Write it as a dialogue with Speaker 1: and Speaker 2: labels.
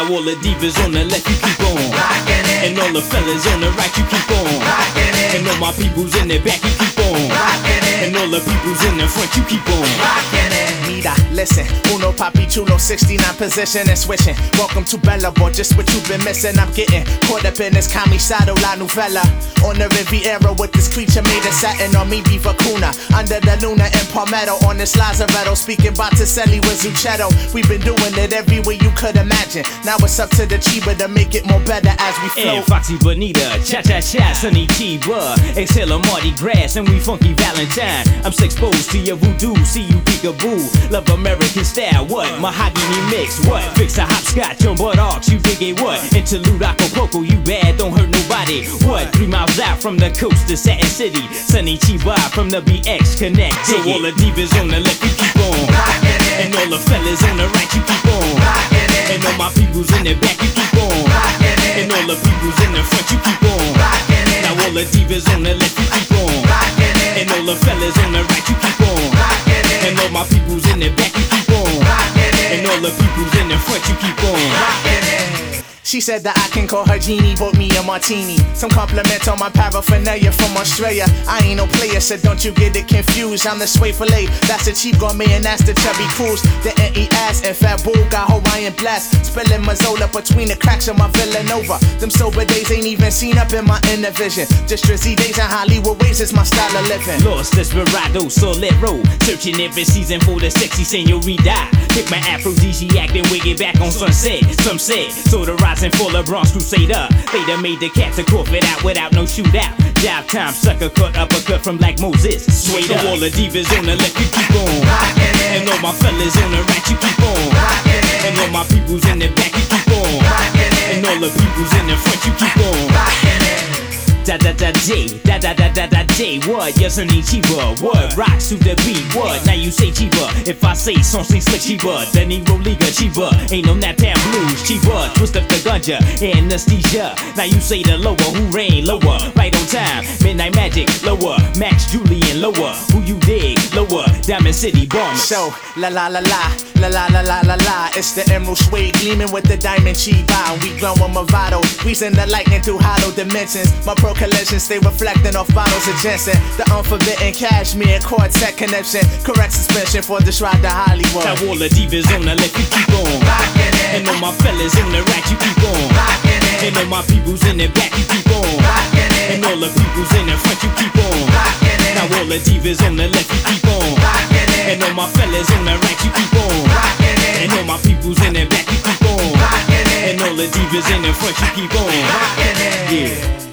Speaker 1: Now all the divas on the left, you keep on rockin' it. And all the fellas on the right, you keep on rockin' it. And all my peoples in the back, you keep on rockin' it. And all the peoples in the front, you keep on rockin' it.
Speaker 2: Mira, listen, uno papi chulo, 69 position and switching. Welcome to Bella Boy, just what you've been missing. I'm getting caught up in this camisado la novella. On the Riviera with this creature made of satin on me, Viva Cuna. Under the Luna and Palmetto on this Lazaretto. Speaking Botticelli with Zucchetto. We've been doing it every way you could imagine. Now it's up to the Chiba to make it more better as we flow.
Speaker 1: And Foxy Bonita, cha-cha-cha, Sunny Chiba. Exhale a Mardi Gras and we funky Valentine. I'm so exposed to your voodoo, see you peekaboo. Love American style, what? Mahogany mix, what? Fix a hopscotch on butt arcs, you dig it, what? Interlude Acapulco, you bad, don't hurt nobody. What? 3 miles out from the coast to Satin City. Sunny Chiba from the BX Connect. So all the divas on the left, you keep on rockin' it. And all the fellas on the right, you keep on rockin' it. And all my peoples in the back, you keep on rockin' it. And all the peoples in the front, you keep on rockin' it. Now all the divas on the left, you keep on rockin' it. And all the fellas on the right, you keep on rockin' it. And all my peoples in the back, you keep on rockin' it. And all the peoples in the front, you keep on rockin' it.
Speaker 2: She said that I can call her Genie, bought me a martini. Some compliments on my paraphernalia from Australia. I ain't no player, so don't you get it confused. I'm the sway fillet, that's the cheap gourmet, and that's the chubby cruise. The NES and Fat Bull got Hawaiian blast. Spilling Mazzola between the cracks of my Villanova. Them sober days ain't even seen up in my inner vision. Just drizzy days in Hollywood ways is my style of living.
Speaker 1: Los Desperado, Solero, searching every season for the sexy senorita. Pick my aphrodisiac, then wig it back on sunset. Some said, so the rising for LeBron's Crusader. Vader made the cat to cough it out without no shootout. Job time, sucker cut, uppercut from Black Moses. Swayed up. All the divas on the left, you keep on rockin' it. And all my fellas on the right, you keep on rockin' it. And all my peoples in the back, you keep on rockin' it. And all the peoples in the front, you keep on rockin' it. Da da da J, da da da da da J. What? Yes, I need Chiba. What? Rocks to the beat. What? Now you say Chiba. If I say something slick Chiba, then Negro Liga Chiba. Ain't no nap down blues. Chiba, twist up the ganja, anesthesia. Now you say the lower, who reign lower, right on time. Midnight Magic lower, Max Julian lower. Who you dig lower? Diamond City Bombers.
Speaker 2: So la la la la la la la la la la. It's the emerald suede gleaming with the diamond Chiba. We glowing Movado, we send the lightning through hollow dimensions. My collisions stay reflecting off bottles of ginseng. The unforbidden cashmere quartet connection. Correct suspension for this ride to Hollywood.
Speaker 1: Now all the divas on the left, you keep on rockin' it. And all my fellas on the right, you keep on rockin' it. And all my peoples in the back, you keep on rockin' it. And all the peoples in the front, you keep on rockin' it. Now all the divas on the left, you keep on rockin' it. And all my fellas on the right, you keep on rockin' it. And all my peoples in the back, you keep on rockin' it. And all the divas in the front, you keep on rockin' it. Yeah.